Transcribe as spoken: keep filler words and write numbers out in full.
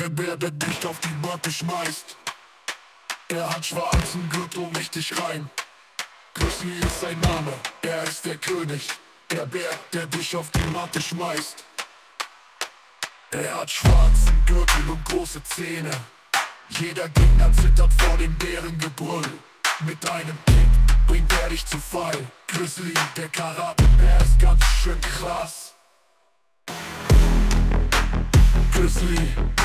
Der Bär, der dich auf die Matte schmeißt. Er hat schwarzen Gürtel richtig rein. Grizzly ist sein Name, er ist der König. Der Bär, der dich auf die Matte schmeißt. Er hat schwarzen Gürtel und große Zähne. Jeder Gegner zittert vor dem Bärengebrüll. Mit einem Kick bringt er dich zu Fall. Grizzly, der Karate-Bär ist ganz schön krass. Grizzly